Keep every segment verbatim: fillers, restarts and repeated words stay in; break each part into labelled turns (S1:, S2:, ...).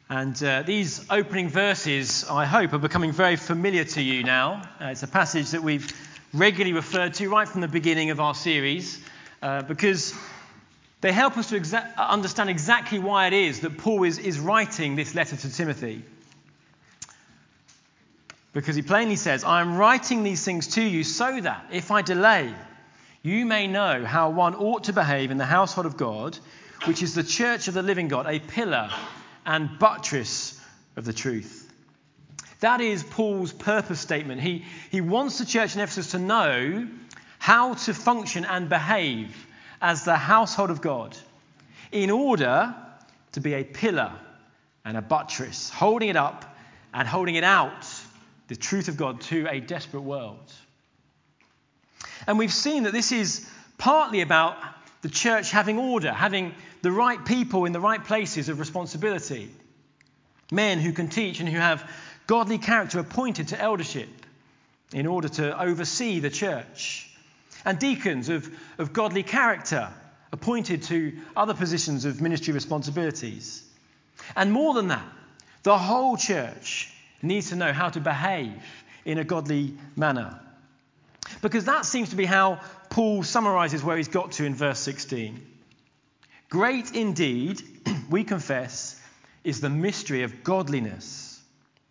S1: And uh, these opening verses, I hope, are becoming very familiar to you now. Uh, it's a passage that we've regularly referred to right from the beginning of our series, uh, because they help us to exa- understand exactly why it is that Paul is, is writing this letter to Timothy. Because he plainly says, I am writing these things to you so that, if I delay, you may know how one ought to behave in the household of God, which is the church of the living God, a pillar and buttress of the truth. That is Paul's purpose statement. He, he wants the church in Ephesus to know how to function and behave as the household of God in order to be a pillar and a buttress, holding it up and holding it out, the truth of God, to a desperate world. And we've seen that this is partly about the church having order, having the right people in the right places of responsibility. Men who can teach and who have godly character appointed to eldership in order to oversee the church. And deacons of, of godly character appointed to other positions of ministry responsibilities. And more than that, the whole church needs to know how to behave in a godly manner. Because that seems to be how Paul summarizes where he's got to in verse sixteen. Great indeed, we confess, is the mystery of godliness.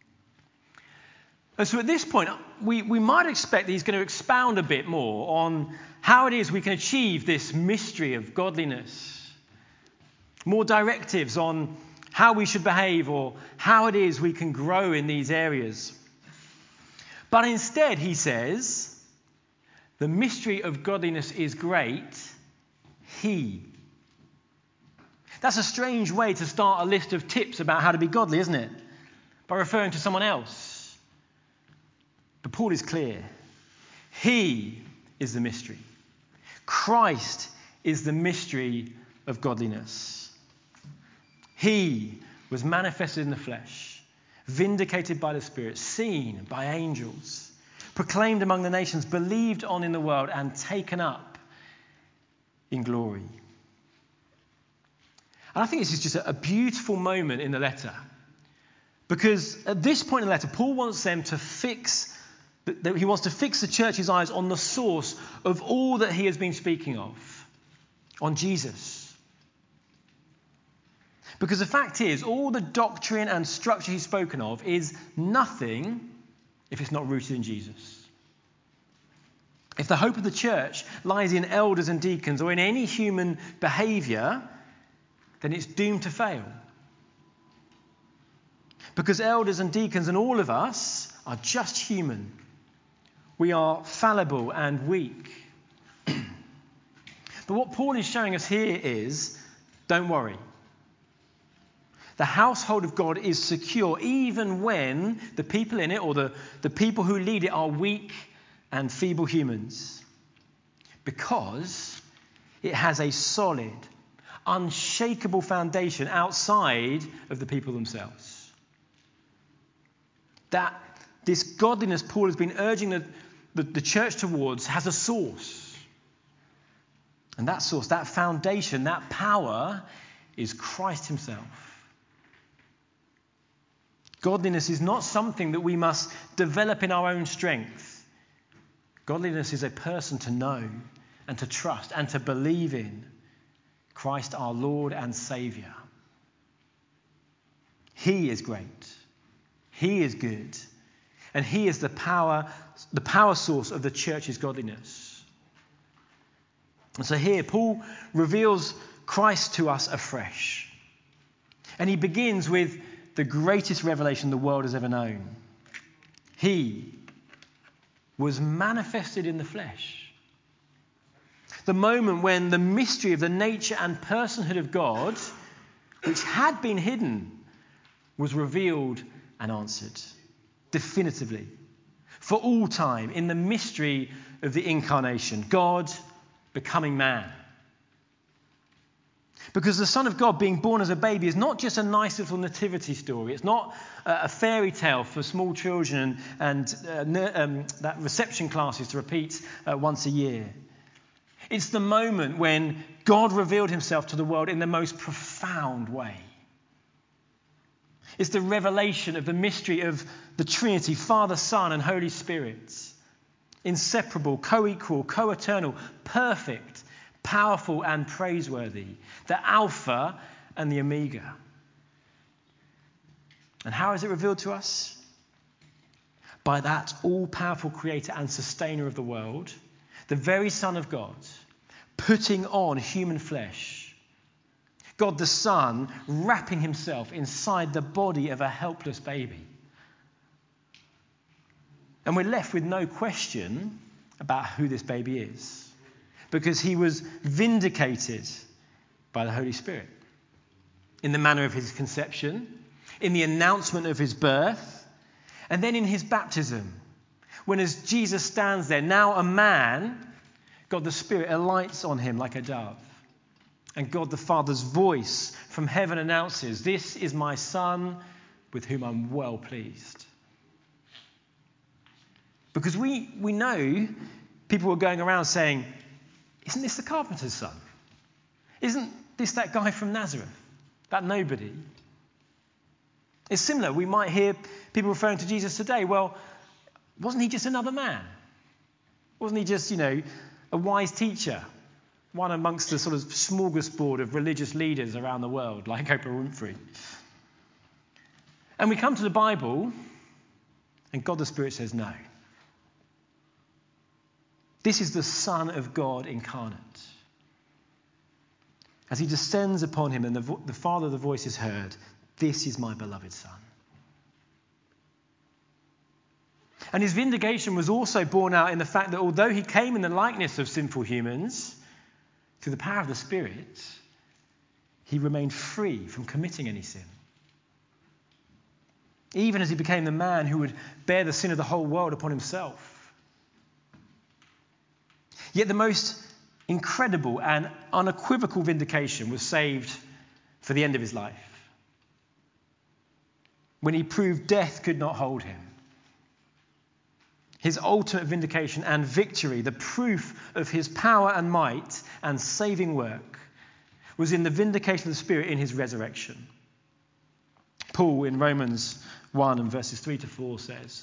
S1: And so at this point, we, we might expect that he's going to expound a bit more on how it is we can achieve this mystery of godliness. More directives on how we should behave or how it is we can grow in these areas. But instead, he says, the mystery of godliness is great. He. That's a strange way to start a list of tips about how to be godly, isn't it? By referring to someone else. But Paul is clear. He is the mystery. Christ is the mystery of godliness. He was manifested in the flesh, vindicated by the Spirit, seen by angels, proclaimed among the nations, believed on in the world, and taken up in glory. And I think this is just a beautiful moment in the letter. Because at this point in the letter, Paul wants them to fix, he wants to fix the church's eyes on the source of all that he has been speaking of, on Jesus. Because the fact is, all the doctrine and structure he's spoken of is nothing if it's not rooted in Jesus. If the hope of the church lies in elders and deacons or in any human behaviour, then it's doomed to fail. Because elders and deacons and all of us are just human. We are fallible and weak. But what Paul is showing us here is, don't worry. The household of God is secure even when the people in it or the, the people who lead it are weak and feeble humans. Because it has a solid, unshakable foundation outside of the people themselves. That this godliness Paul has been urging the, the, the church towards has a source. And that source, that foundation, that power is Christ himself. Godliness is not something that we must develop in our own strength. Godliness is a person to know and to trust and to believe in Christ our Lord and Saviour. He is great. He is good. And he is the power, the power source of the church's godliness. And so here Paul reveals Christ to us afresh. And he begins with the greatest revelation the world has ever known. He was manifested in the flesh. The moment when the mystery of the nature and personhood of God, which had been hidden, was revealed and answered definitively for all time in the mystery of the incarnation, God becoming man. Because the Son of God being born as a baby is not just a nice little nativity story. It's not a fairy tale for small children and uh, um, that reception classes to repeat uh, once a year. It's the moment when God revealed himself to the world in the most profound way. It's the revelation of the mystery of the Trinity, Father, Son, and Holy Spirit. Inseparable, co-equal, co-eternal, perfect, powerful, and praiseworthy. The Alpha and the Omega. And how is it revealed to us? By that all-powerful creator and sustainer of the world, the very Son of God, putting on human flesh. God the Son wrapping himself inside the body of a helpless baby. And we're left with no question about who this baby is, because he was vindicated by the Holy Spirit in the manner of his conception, in the announcement of his birth, and then in his baptism, when as Jesus stands there, now a man, God the Spirit alights on him like a dove. And God the Father's voice from heaven announces, "This is my Son with whom I'm well pleased." Because we, we know people were going around saying, "Isn't this the carpenter's son? Isn't this that guy from Nazareth? That nobody?" It's similar. We might hear people referring to Jesus today. Well, wasn't he just another man? Wasn't he just, you know, a wise teacher? One amongst the sort of smorgasbord of religious leaders around the world, like Oprah Winfrey. And we come to the Bible, and God the Spirit says no. This is the Son of God incarnate. As he descends upon him and the, vo- the Father, the voice is heard, "This is my beloved Son." And his vindication was also borne out in the fact that although he came in the likeness of sinful humans, through the power of the Spirit, he remained free from committing any sin. Even as he became the man who would bear the sin of the whole world upon himself. Yet the most incredible and unequivocal vindication was saved for the end of his life, when he proved death could not hold him. His ultimate vindication and victory, the proof of his power and might and saving work, was in the vindication of the Spirit in his resurrection. Paul in Romans one and verses three to four says,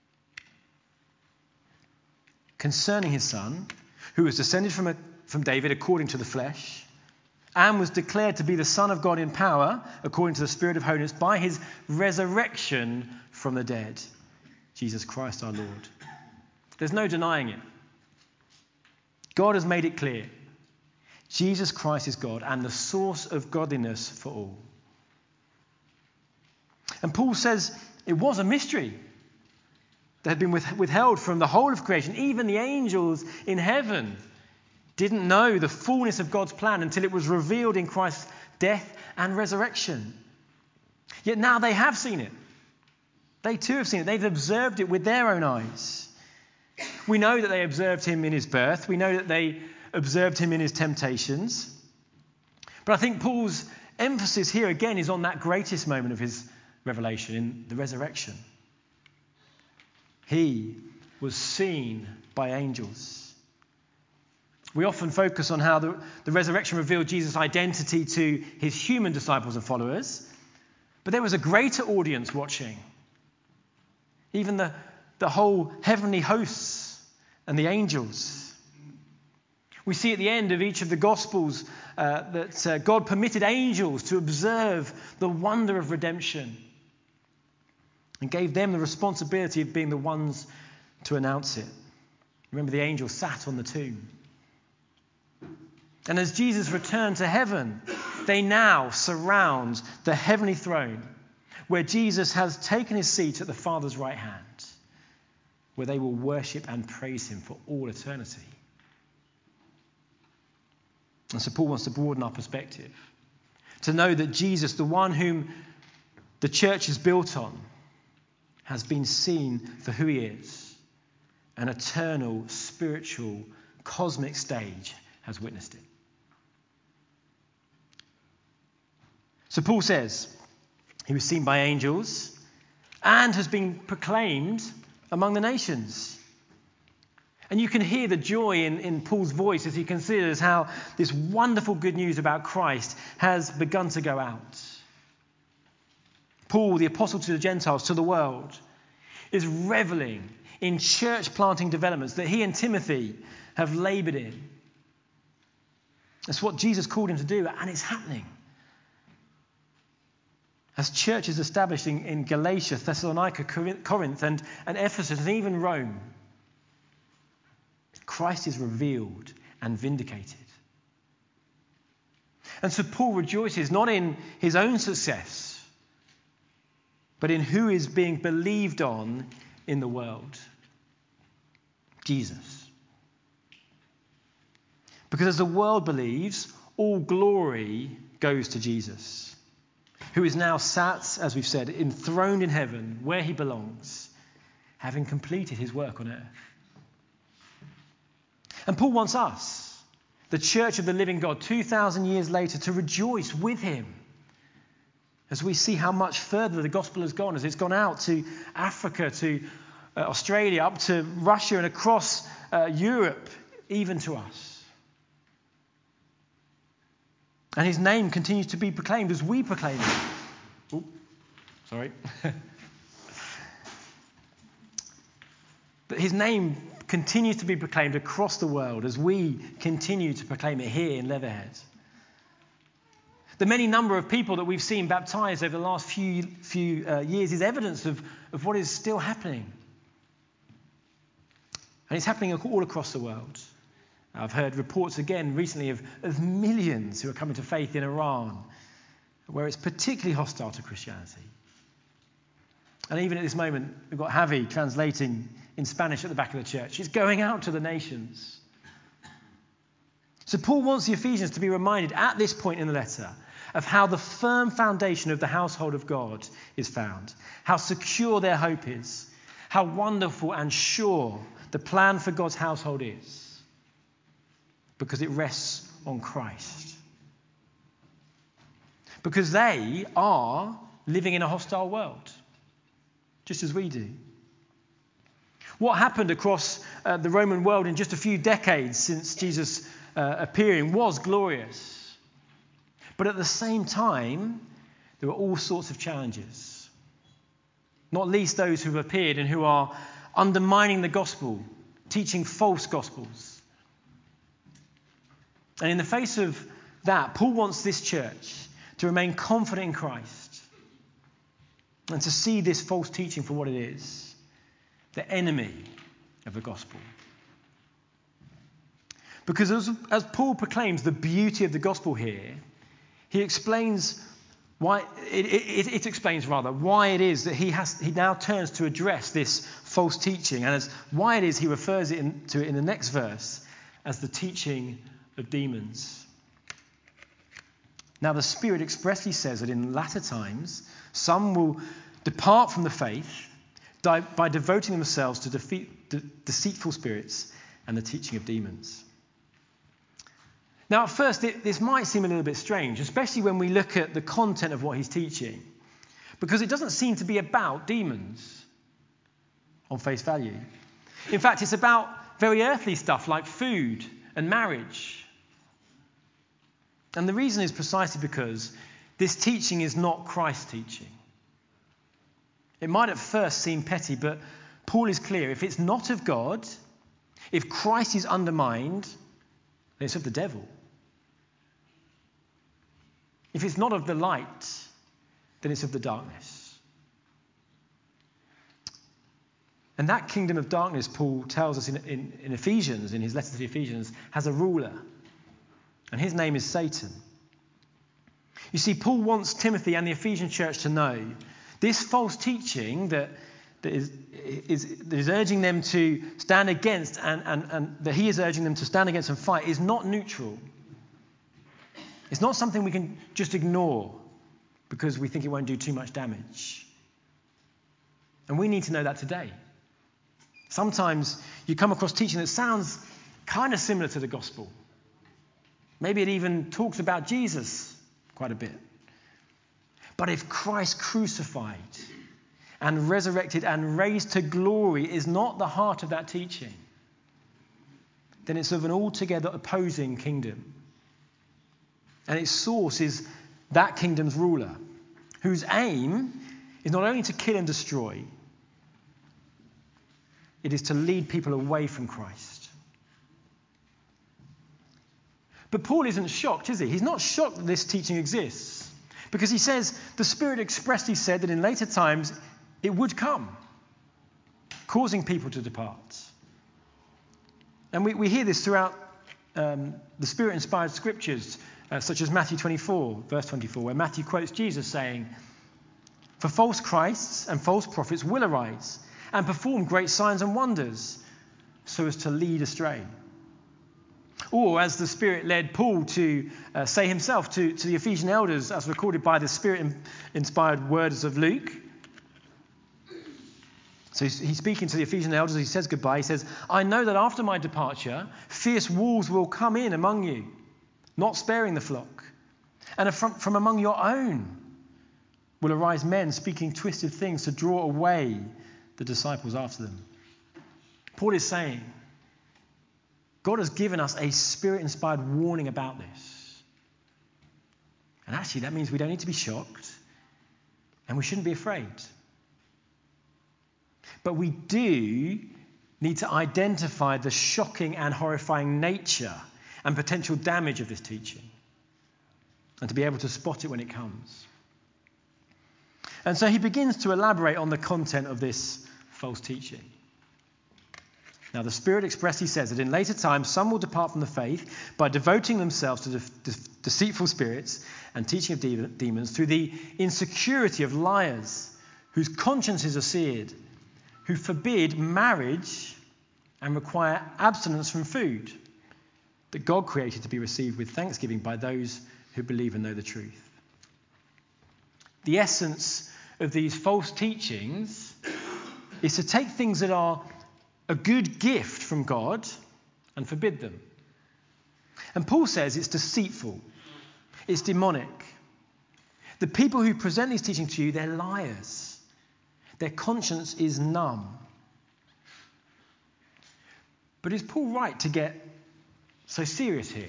S1: "Concerning his Son, who was descended from, a, from David according to the flesh, and was declared to be the Son of God in power, according to the Spirit of holiness, by his resurrection from the dead, Jesus Christ our Lord." There's no denying it. God has made it clear. Jesus Christ is God and the source of godliness for all. And Paul says it was a mystery that had been withheld from the whole of creation. Even the angels in heaven didn't know the fullness of God's plan until it was revealed in Christ's death and resurrection. Yet now they have seen it. They too have seen it. They've observed it with their own eyes. We know that they observed him in his birth. We know that they observed him in his temptations. But I think Paul's emphasis here again is on that greatest moment of his revelation, in the resurrection. He was seen by angels. We often focus on how the, the resurrection revealed Jesus' identity to his human disciples and followers. But there was a greater audience watching. Even the, the whole heavenly hosts and the angels. We see at the end of each of the Gospels uh, that uh, God permitted angels to observe the wonder of redemption and gave them the responsibility of being the ones to announce it. Remember, the angels sat on the tomb. And as Jesus returned to heaven, they now surround the heavenly throne where Jesus has taken his seat at the Father's right hand, where they will worship and praise him for all eternity. And so Paul wants to broaden our perspective, to know that Jesus, the one whom the church is built on, has been seen for who he is. An eternal, spiritual, cosmic stage has witnessed it. So Paul says he was seen by angels and has been proclaimed among the nations. And you can hear the joy in, in Paul's voice as he considers how this wonderful good news about Christ has begun to go out. Paul, the apostle to the Gentiles, to the world, is reveling in church planting developments that he and Timothy have laboured in. That's what Jesus called him to do, and it's happening. As churches established in, in Galatia, Thessalonica, Corinth, and, and Ephesus, and even Rome, Christ is revealed and vindicated. And so Paul rejoices not in his own success, but in who is being believed on in the world. Jesus. Because as the world believes, all glory goes to Jesus, who is now sat, as we've said, enthroned in heaven, where he belongs, having completed his work on earth. And Paul wants us, the church of the living God, two thousand years later, to rejoice with him as we see how much further the gospel has gone, as it's gone out to Africa, to uh, Australia, up to Russia and across uh, Europe, even to us. And his name continues to be proclaimed as we proclaim it. Oh, sorry. But his name continues to be proclaimed across the world as we continue to proclaim it here in Leatherhead. The many number of people that we've seen baptized over the last few few uh, years is evidence of, of what is still happening. And it's happening all across the world. I've heard reports again recently of, of millions who are coming to faith in Iran, where it's particularly hostile to Christianity. And even at this moment, we've got Javi translating in Spanish at the back of the church. It's going out to the nations. So Paul wants the Ephesians to be reminded at this point in the letter of how the firm foundation of the household of God is found, how secure their hope is, how wonderful and sure the plan for God's household is, because it rests on Christ. Because they are living in a hostile world, just as we do. What happened across uh, the Roman world in just a few decades since Jesus uh, appearing was glorious. But at the same time, there were all sorts of challenges. Not least those who have appeared and who are undermining the gospel, teaching false gospels. And in the face of that, Paul wants this church to remain confident in Christ and to see this false teaching for what it is. The enemy of the gospel. Because as, as Paul proclaims the beauty of the gospel here, he explains why it, it, it explains rather why it is that he has he now turns to address this false teaching, and as why it is he refers it in, to it in the next verse as the teaching of demons. Now the Spirit expressly says that in latter times some will depart from the faith by devoting themselves to defeat, de- deceitful spirits and the teaching of demons. Now, at first, it, this might seem a little bit strange, especially when we look at the content of what he's teaching, because it doesn't seem to be about demons on face value. In fact, it's about very earthly stuff like food and marriage. And the reason is precisely because this teaching is not Christ's teaching. It might at first seem petty, but Paul is clear. If it's not of God, if Christ is undermined, then it's of the devil. If it's not of the light, then it's of the darkness. And that kingdom of darkness, Paul tells us in, in, in Ephesians, in his letter to the Ephesians, has a ruler. And his name is Satan. You see, Paul wants Timothy and the Ephesian church to know this false teaching that, that, is, is, that is urging them to stand against and, and, and that he is urging them to stand against and fight is not neutral. It's not something we can just ignore because we think it won't do too much damage. And we need to know that today. Sometimes you come across teaching that sounds kind of similar to the gospel. Maybe it even talks about Jesus quite a bit. But if Christ crucified and resurrected and raised to glory is not the heart of that teaching, then it's of an altogether opposing kingdom. And its source is that kingdom's ruler, whose aim is not only to kill and destroy, it is to lead people away from Christ. But Paul isn't shocked, is he? He's not shocked that this teaching exists, because he says the Spirit expressly said that in later times it would come, causing people to depart. And we, we hear this throughout um, the Spirit-inspired scriptures, uh, such as Matthew twenty-four, verse twenty-four, where Matthew quotes Jesus saying, "For false Christs and false prophets will arise and perform great signs and wonders so as to lead astray." Or as the Spirit led Paul to uh, say himself to, to the Ephesian elders, as recorded by the Spirit-inspired words of Luke. So he's, he's speaking to the Ephesian elders. He says goodbye. He says, "I know that after my departure, fierce wolves will come in among you, not sparing the flock. And from, from among your own will arise men speaking twisted things to draw away the disciples after them." Paul is saying, God has given us a Spirit-inspired warning about this. And actually, that means we don't need to be shocked, and we shouldn't be afraid. But we do need to identify the shocking and horrifying nature and potential damage of this teaching, and to be able to spot it when it comes. And so he begins to elaborate on the content of this false teaching. Now, the Spirit expressly says that in later times some will depart from the faith by devoting themselves to de- de- deceitful spirits and teaching of de- demons through the insecurity of liars whose consciences are seared, who forbid marriage and require abstinence from food that God created to be received with thanksgiving by those who believe and know the truth. The essence of these false teachings is to take things that are a good gift from God and forbid them. And Paul says it's deceitful, it's demonic. The people who present these teachings to you, they're liars. Their conscience is numb. But is Paul right to get so serious here?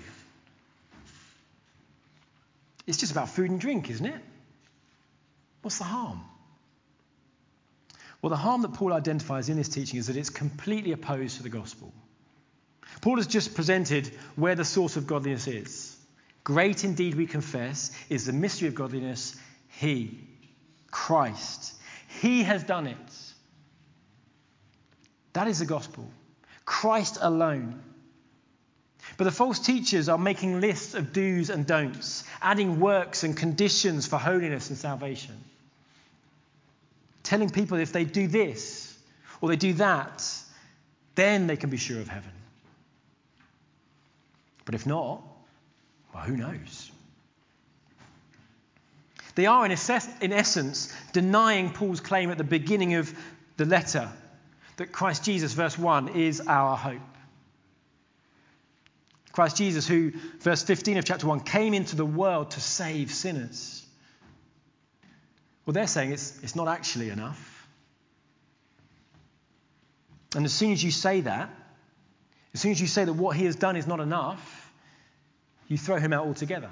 S1: It's just about food and drink, isn't it? What's the harm? Well, the harm that Paul identifies in this teaching is that it's completely opposed to the gospel. Paul has just presented where the source of godliness is. Great indeed, we confess, is the mystery of godliness. He, Christ, He has done it. That is the gospel. Christ alone. But the false teachers are making lists of do's and don'ts, adding works and conditions for holiness and salvation. Telling people if they do this or they do that, then they can be sure of heaven. But if not, well, who knows? They are, in, assess- in essence, denying Paul's claim at the beginning of the letter that Christ Jesus, verse one, is our hope. Christ Jesus, who, verse fifteen of chapter one, came into the world to save sinners. Well, they're saying it's, it's not actually enough. And as soon as you say that, as soon as you say that what he has done is not enough, you throw him out altogether.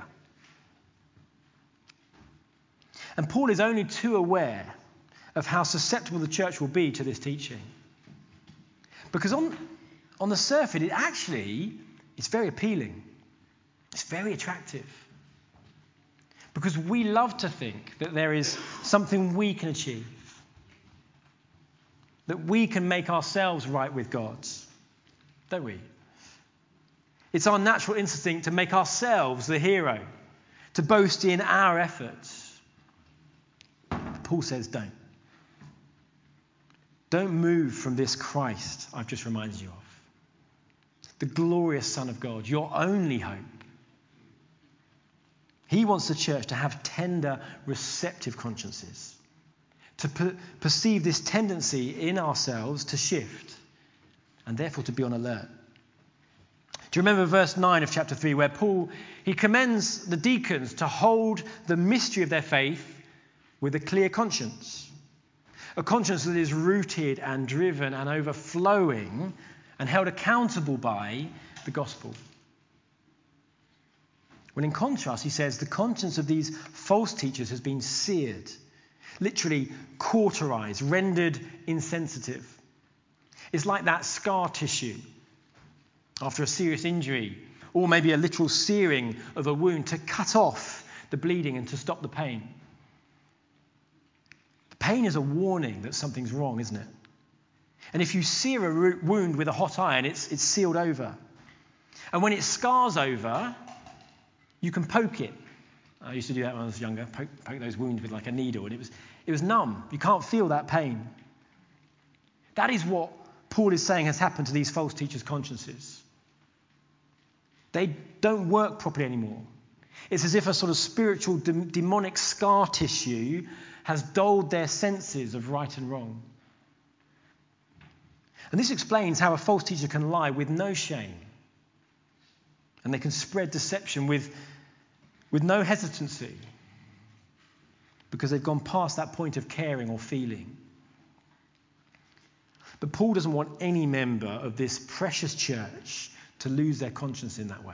S1: And Paul is only too aware of how susceptible the church will be to this teaching. Because on, on the surface, it actually is very appealing. It's very attractive. Because we love to think that there is something we can achieve. That we can make ourselves right with God. Don't we? It's our natural instinct to make ourselves the hero. To boast in our efforts. Paul says don't. Don't move from this Christ I've just reminded you of. The glorious Son of God, your only hope. He wants the church to have tender, receptive consciences, to per- perceive this tendency in ourselves to shift, and therefore to be on alert. Do you remember verse nine of chapter three, where Paul, he commends the deacons to hold the mystery of their faith with a clear conscience, a conscience that is rooted and driven and overflowing and held accountable by the gospel. When in contrast, he says, the conscience of these false teachers has been seared. literally cauterized, rendered insensitive. It's like that scar tissue after a serious injury, or maybe a literal searing of a wound to cut off the bleeding and to stop the pain. The pain is a warning that something's wrong, isn't it? And if you sear a wound with a hot iron, it's, it's sealed over. And when it scars over, you can poke it. I used to do that when I was younger, poke, poke those wounds with like a needle, and it was, it was numb. You can't feel that pain. That is what Paul is saying has happened to these false teachers' consciences. They don't work properly anymore. It's as if a sort of spiritual de- demonic scar tissue has dulled their senses of right and wrong. And this explains how a false teacher can lie with no shame. And they can spread deception with, with no hesitancy, because they've gone past that point of caring or feeling. But Paul doesn't want any member of this precious church to lose their conscience in that way.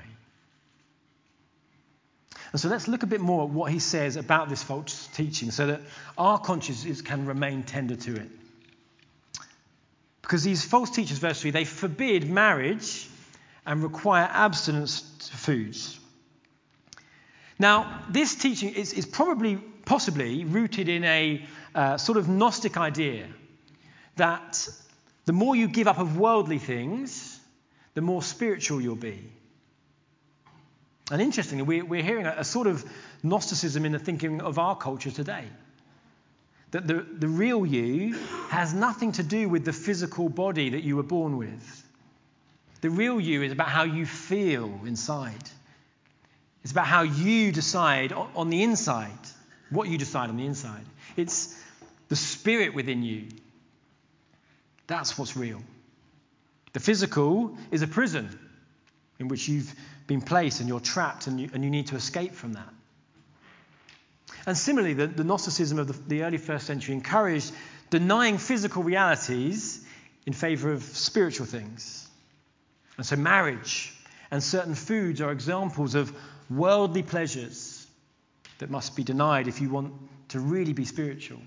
S1: And so let's look a bit more at what he says about this false teaching so that our consciences can remain tender to it. Because these false teachers, verse three, they forbid marriage and require abstinence to foods. Now, this teaching is, is probably, possibly rooted in a uh, sort of Gnostic idea that the more you give up of worldly things, the more spiritual you'll be. And interestingly, we, we're hearing a, a sort of Gnosticism in the thinking of our culture today. That the, the real you has nothing to do with the physical body that you were born with. The real you is about how you feel inside. It's about how you decide on the inside, what you decide on the inside. It's the spirit within you. That's what's real. The physical is a prison in which you've been placed and you're trapped and you, and you need to escape from that. And similarly, the, the Gnosticism of the, the early first century encouraged denying physical realities in favour of spiritual things. And so marriage and certain foods are examples of worldly pleasures that must be denied if you want to really be spiritual.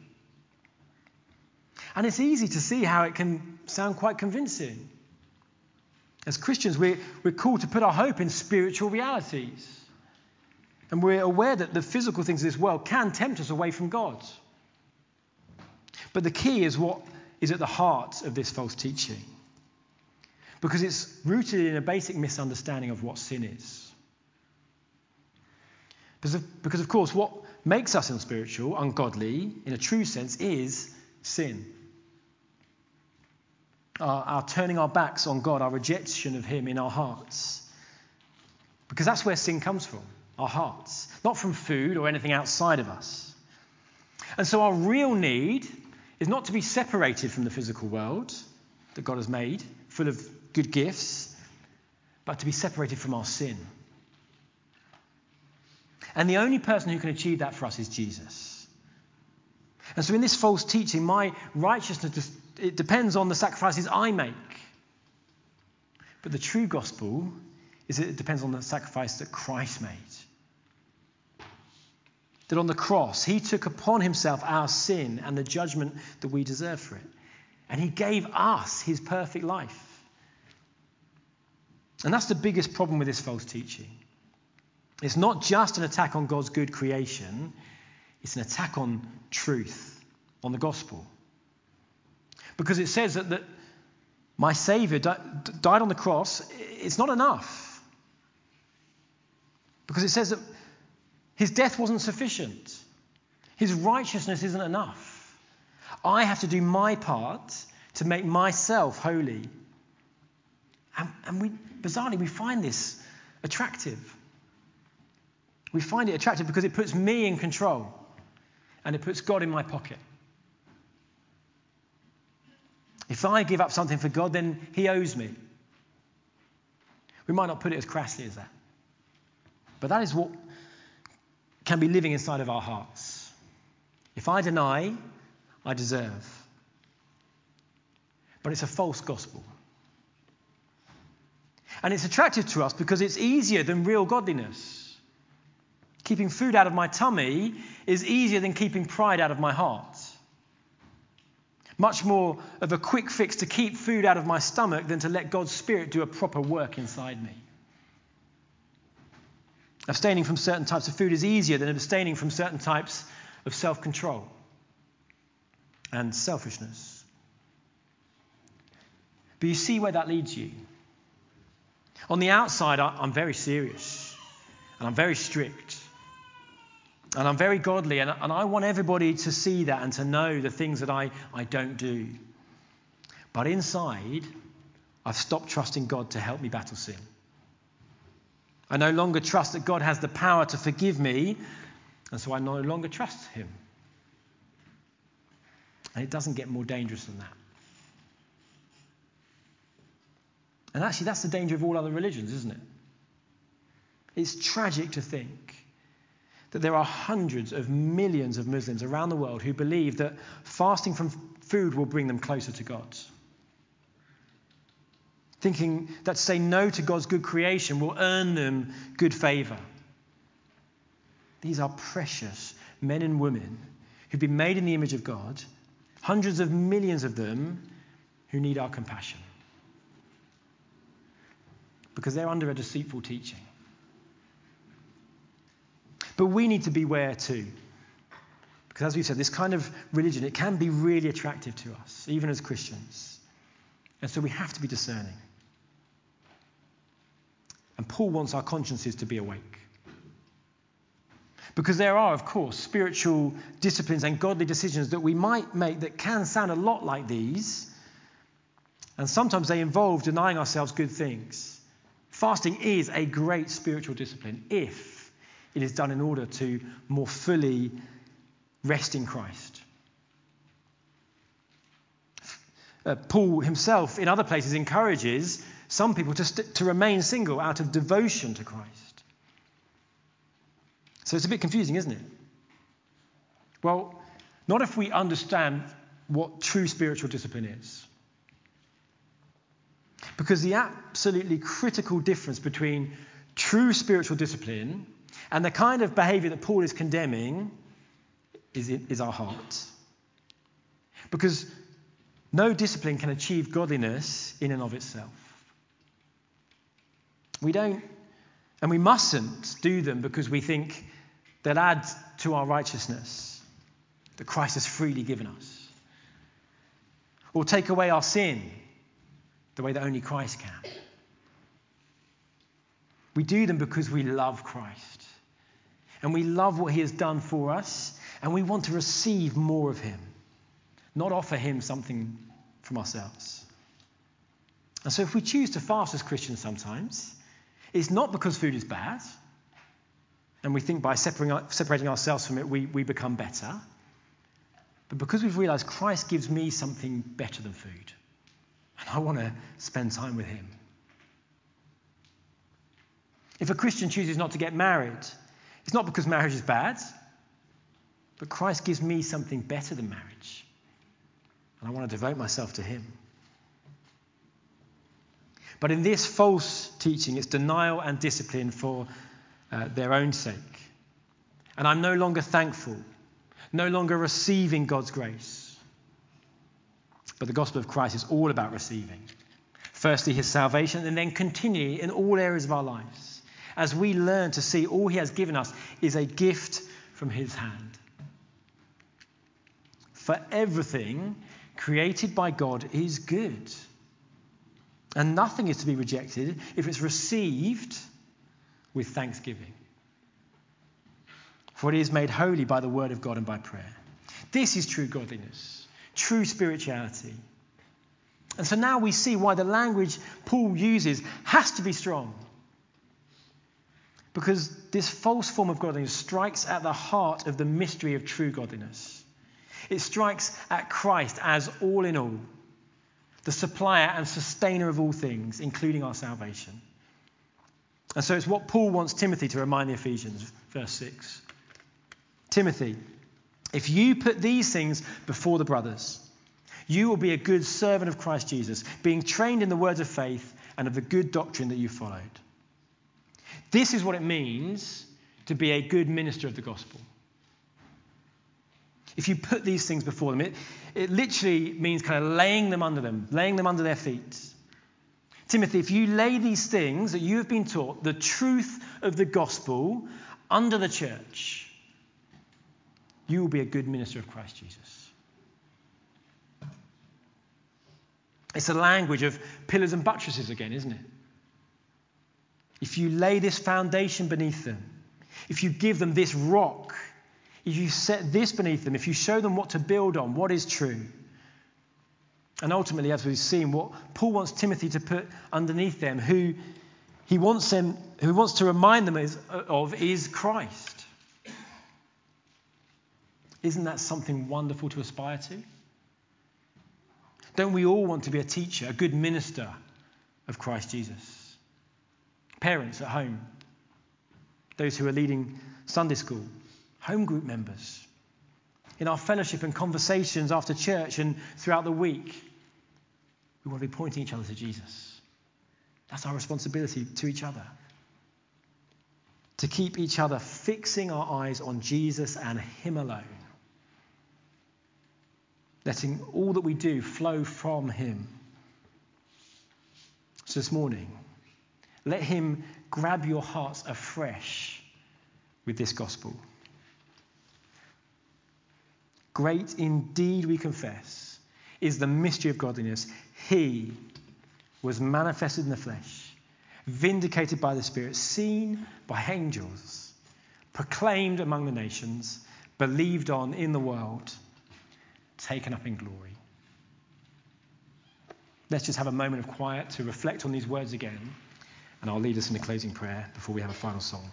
S1: And it's easy to see how it can sound quite convincing. As Christians, we're, we're called to put our hope in spiritual realities. And we're aware that the physical things of this world can tempt us away from God. But the key is what is at the heart of this false teaching. Because it's rooted in a basic misunderstanding of what sin is. Because of, because of course, what makes us unspiritual, ungodly, in a true sense, is sin. Our, our turning our backs on God, our rejection of him in our hearts. Because that's where sin comes from, our hearts. Not from food or anything outside of us. And so our real need is not to be separated from the physical world that God has made, full of good gifts, but to be separated from our sin. And the only person who can achieve that for us is Jesus. And so in this false teaching, my righteousness, it depends on the sacrifices I make. But the true gospel is that it depends on the sacrifice that Christ made. That on the cross, he took upon himself our sin and the judgment that we deserve for it. And he gave us his perfect life. And that's the biggest problem with this false teaching. It's not just an attack on God's good creation. It's an attack on truth, on the gospel. Because it says that, that my Saviour di- died on the cross. It's not enough. Because it says that his death wasn't sufficient. His righteousness isn't enough. I have to do my part to make myself holy. And, and we, bizarrely, we find this attractive. We find it attractive because it puts me in control. And it puts God in my pocket. If I give up something for God, then he owes me. We might not put it as crassly as that. But that is what can be living inside of our hearts. If I deny, I deserve. But it's a false gospel. And it's attractive to us because it's easier than real godliness. Keeping food out of my tummy is easier than keeping pride out of my heart. Much more of a quick fix to keep food out of my stomach than to let God's Spirit do a proper work inside me. Abstaining from certain types of food is easier than abstaining from certain types of self-control and selfishness. But you see where that leads you. On the outside, I'm very serious and I'm very strict and I'm very godly, and, and I want everybody to see that and to know the things that I, I don't do. But inside, I've stopped trusting God to help me battle sin. I no longer trust that God has the power to forgive me, and so I no longer trust him. And it doesn't get more dangerous than that. And actually, that's the danger of all other religions, isn't it? It's tragic to think that there are hundreds of millions of Muslims around the world who believe that fasting from food will bring them closer to God. Thinking that to say no to God's good creation will earn them good favour. These are precious men and women who've been made in the image of God, hundreds of millions of them who need our compassion. Because they're under a deceitful teaching. But we need to beware too. Because as we've said, this kind of religion, it can be really attractive to us, even as Christians. And so we have to be discerning. And Paul wants our consciences to be awake. Because there are, of course, spiritual disciplines and godly decisions that we might make that can sound a lot like these. And sometimes they involve denying ourselves good things. Fasting is a great spiritual discipline if it is done in order to more fully rest in Christ. Uh, Paul himself, in other places, encourages some people to, st- to remain single out of devotion to Christ. So it's a bit confusing, isn't it? Well, not if we understand what true spiritual discipline is. Because the absolutely critical difference between true spiritual discipline and the kind of behaviour that Paul is condemning is, is our heart. Because no discipline can achieve godliness in and of itself. We don't, and we mustn't do them because we think they'll add to our righteousness that Christ has freely given us. Or take away our sin the way that only Christ can. We do them because we love Christ. And we love what he has done for us. And we want to receive more of him. Not offer him something from ourselves. And so if we choose to fast as Christians sometimes, it's not because food is bad. And we think by separating ourselves from it, we, we become better. But because we've realised Christ gives me something better than food. And I want to spend time with him. If a Christian chooses not to get married, it's not because marriage is bad, but Christ gives me something better than marriage. And I want to devote myself to him. But in this false teaching, it's denial and discipline for uh, their own sake. And I'm no longer thankful, no longer receiving God's grace. But the gospel of Christ is all about receiving. Firstly, his salvation, and then continually in all areas of our lives, as we learn to see all he has given us is a gift from his hand. For everything created by God is good. And nothing is to be rejected if it's received with thanksgiving. For it is made holy by the word of God and by prayer. This is true godliness, true spirituality. And so now we see why the language Paul uses has to be strong. Because this false form of godliness strikes at the heart of the mystery of true godliness. It strikes at Christ as all in all, the supplier and sustainer of all things, including our salvation. And so it's what Paul wants Timothy to remind the Ephesians, verse six. Timothy, if you put these things before the brothers, you will be a good servant of Christ Jesus, being trained in the words of faith and of the good doctrine that you followed. This is what it means to be a good minister of the gospel. If you put these things before them, it, it literally means kind of laying them under them, laying them under their feet. Timothy, if you lay these things that you have been taught, the truth of the gospel, under the church, you will be a good minister of Christ Jesus. It's a language of pillars and buttresses again, isn't it? If you lay this foundation beneath them, if you give them this rock, if you set this beneath them, if you show them what to build on, what is true. And ultimately, as we've seen, what Paul wants Timothy to put underneath them, who he wants them, who he wants to remind them is, of, is Christ. Isn't that something wonderful to aspire to? Don't we all want to be a teacher, a good minister of Christ Jesus? Parents at home, those who are leading Sunday school, home group members, in our fellowship and conversations after church and throughout the week, we want to be pointing each other to Jesus. That's our responsibility to each other. To keep each other fixing our eyes on Jesus and him alone. Letting all that we do flow from him. So this morning, let him grab your hearts afresh with this gospel. Great indeed, we confess, is the mystery of godliness. He was manifested in the flesh, vindicated by the Spirit, seen by angels, proclaimed among the nations, believed on in the world, taken up in glory. Let's just have a moment of quiet to reflect on these words again, and I'll lead us in a closing prayer before we have a final song.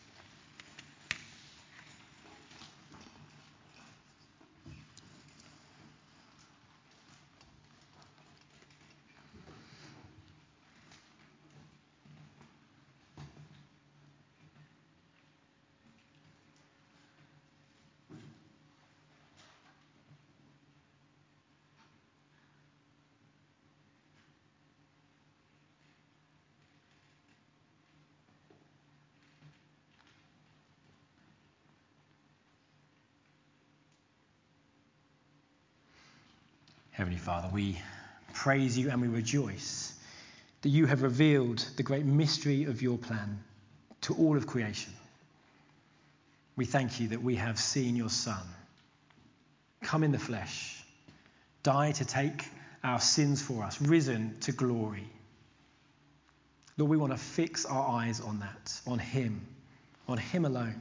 S1: Heavenly Father, we praise you and we rejoice that you have revealed the great mystery of your plan to all of creation. We thank you that we have seen your Son come in the flesh, die to take our sins for us, risen to glory. Lord, we want to fix our eyes on that, on him, on him alone.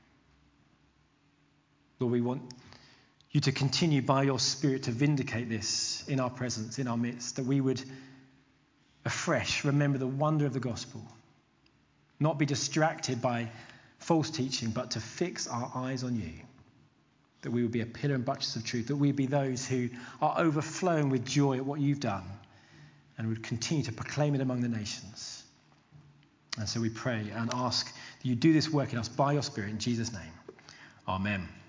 S1: Lord, we want you to continue by your Spirit to vindicate this in our presence, in our midst, that we would afresh remember the wonder of the gospel, not be distracted by false teaching, but to fix our eyes on you, that we would be a pillar and buttress of truth, that we would be those who are overflowing with joy at what you've done and would continue to proclaim it among the nations. And so we pray and ask that you do this work in us by your Spirit in Jesus' name. Amen.